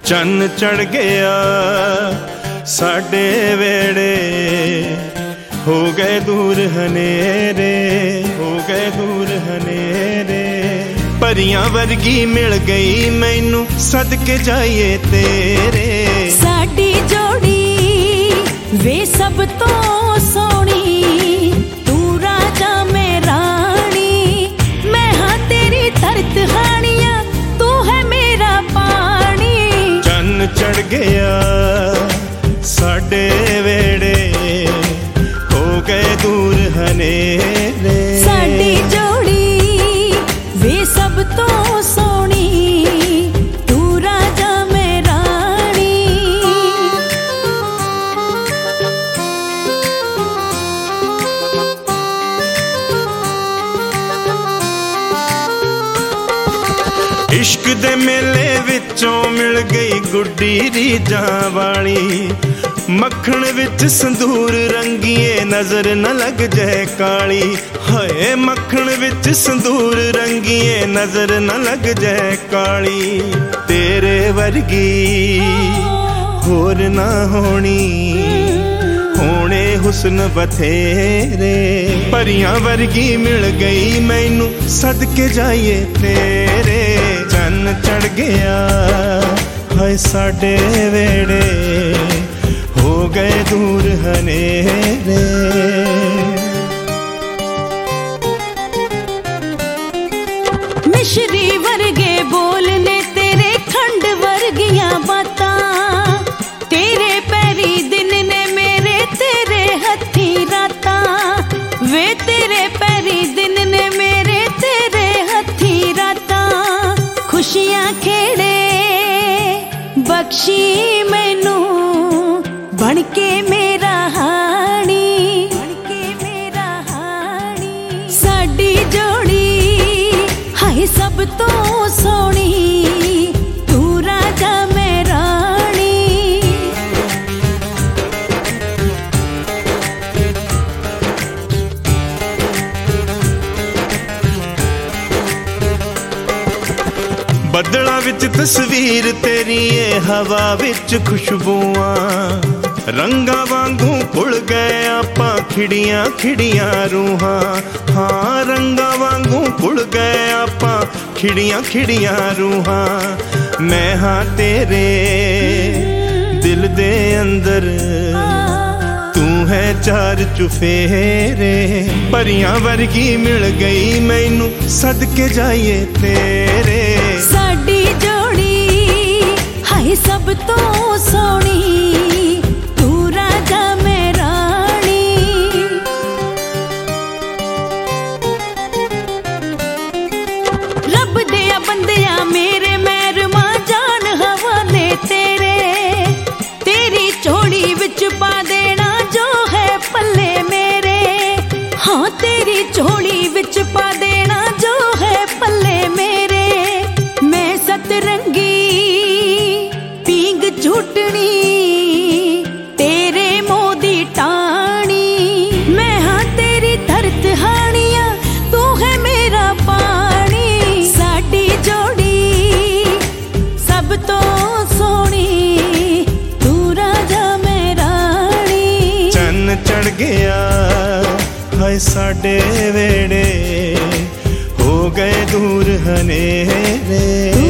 ਚੰਨ ਚੜ ਗਿਆ ਸਾਡੇ ਵੇੜੇ, ਹੋ ਗਏ ਦੂਰ ਹਨੇਰੇ, ਹੋ ਗਏ ਦੂਰ ਹਨੇਰੇ। ਪਰੀਆਂ ਵਰਗੀ ਮਿਲ ਗਈ ਮੈਨੂੰ, ਸਦਕੇ ਜਾਈਏ ਤੇਰੇ। ਸਾਡੀ ਜੋੜੀ ਵੇ ਸਭ ਤੋਂ ਸੋਹਣੀ, ਤੂੰ ਰਾਜਾ ਮੈਂ ਰਾਣੀ। ਮੈਂ ਹਾਂ ਤੇਰੀ ਧਰਤ ਹਾਣੀਆਂ, ਤੂੰ ਹੈ ਮੇਰਾ ਪਾਣੀ। ਚੰਨ ਚੜ ਗਿਆ ਸਾਡੇ ਵੇੜੇ, ਹੋ ਗਏ ਦੂਰ ਹਨੇਰੇ। ਸਾਡੀ ਜੋੜੀ ਵੇ ਸਭ ਤੋਂ ਸੋਹਣੀ, ਤੂੰ ਰਾਜਾ ਮੈਂ ਰਾਣੀ। ਇਸ਼ਕ ਦੇ ਮੇਲੇ ਵਿੱਚੋਂ ਮਿਲ ਗਈ ਗੁੱਡੀ ਰੀਝਾਂ ਵਾਲੀ। ਮੱਖਣ ਵਿੱਚ ਸੰਧੂਰ ਰੰਗੀਏ, ਨਜ਼ਰ न ਲੱਗ ਜਾਏ ਕਾਲੀ। ਹਾਏ ਮੱਖਣ ਵਿੱਚ ਸੰਧੂਰ ਰੰਗੀਏ, ਨਜ਼ਰ न ਲੱਗ ਜਾਏ ਕਾਲੀ। ਤੇਰੇ ਵਰਗੀ ਹੋਰ ਨਾ ਹੋਣੀ, ਹੋਣੇ ਹੁਸਨ ਬਥੇਰੇ। ਪਰੀਆਂ ਵਰਗੀ ਮਿਲ ਗਈ ਮੈਨੂੰ, ਸਦਕੇ ਜਾਈਏ ਤੇਰੇ। ਚੰਨ ਚੜ ਗਿਆ ਹਾਏ ਸਾਡੇ ਵੇੜੇ, ਹੋ ਗਏ ਦੂਰ ਹਨੇਰੇ। ਮਿਸ਼ਰੀ ਵਰਗੇ ਬੋਲ ਨੇ ਤੇਰੇ, ਖੰਡ ਵਰਗੀਆਂ ਬਾਤਾਂ। ਤੇਰੇ ਪੈਰੀ ਦਿਨ ਨੇ ਮੇਰੇ, ਤੇਰੇ ਹੱਥੀਂ ਰਾਤਾਂ। ਵੇ ਤੇਰੇ ਪੈਰੀ ਦਿਨ ਨੇ ਮੇਰੇ, ਤੇਰੇ ਹੱਥੀਂ ਰਾਤਾਂ। ਖੁਸ਼ੀਆਂ ਖੇੜੇ ਬਖਸ਼ੀ ਮੈਨੂੰ, ਬਣ ਕੇ ਮੇਰਾ ਹਾਣੀ, ਬਣ ਕੇ ਮੇਰਾ ਹਾਣੀ। ਸਾਡੀ ਜੋੜੀ ਹਾਏ ਸਭ ਤੋਂ ਸੋਹਣੀ, ਤੂੰ ਰਾਜਾ ਮੈਂ ਰਾਣੀ। ਬੱਦਲਾਂ ਵਿੱਚ ਤਸਵੀਰ ਤੇਰੀ ਏ, ਹਵਾ ਵਿੱਚ ਖੁਸ਼ਬੂਆਂ। ਰੰਗਾਂ ਵਾਂਗੂ ਭੁੱਲ ਗਏ ਆਪਾਂ, ਖਿੜੀਆਂ ਖਿੜੀਆਂ ਰੂਹਾਂ। ਹਾਂ ਰੰਗਾਂ ਵਾਂਗੂ ਭੁੱਲ ਗਏ ਆਪਾਂ, ਖਿੜੀਆਂ ਖਿੜੀਆਂ ਰੂਹਾਂ। ਮੈਂ ਹਾਂ ਤੇਰੇ ਦਿਲ ਦੇ ਅੰਦਰ, ਤੂੰ ਹੈ ਚਾਰ ਚੁਫੇਰੇ। ਪਰੀਆਂ ਵਰਗੀ ਮਿਲ ਗਈ ਮੈਨੂੰ, ਸਦਕੇ ਜਾਈਏ ਤੇਰੇ। ਸਾਡੀ ਜੋੜੀ ਹਾਏ ਸਭ ਤੋਂ ਸੋਹਣੀ, ਤੂੰ ਰਾਜਾ ਮੈਂ ਰਾਣੀ। ਰੱਬ ਦਿਆ ਬੰਦਿਆਂ ਮੇਰੇ ਮਹਿਰਮਾ, ਜਾਨ ਹਵਾਲੇ ਤੇਰੇ। ਤੇਰੀ ਝੋਲੀ ਵਿੱਚ ਪਾ ਦੇਣਾ ਜੋ ਹੈ ਪੱਲੇ ਮੇਰੇ। ਹਾਂ ਤੇਰੀ ਝੋਲੀ ਵਿੱਚ ਪਾ ਦੇਣਾ ਜੋ ਹੈ ਪੱਲੇ ਮੇਰੇ। ਮੈਂ ਸਤਰੰਗੀ ਪੀਂਗ ਝੂਟਣੀ, ਤੇਰੇ ਮੋਹ ਦੀ ਟਾਣੀ। ਮੈਂ ਹਾਂ ਤੇਰੀ ਧਰਤ ਹਾਣੀਆਂ, ਤੂੰ ਹੈ ਮੇਰਾ ਪਾਣੀ। ਸਾਡੀ ਜੋੜੀ ਸਭ ਤੋਂ ਸੋਹਣੀ, ਤੂੰ ਰਾਜਾ ਮੈਂ ਰਾਣੀ। ਚੰਨ ਚੜ ਗਿਆ ਹਾਏ ਸਾਡੇ ਵੇੜੇ, ਹੋ ਗਏ ਦੂਰ ਹਨੇਰੇ।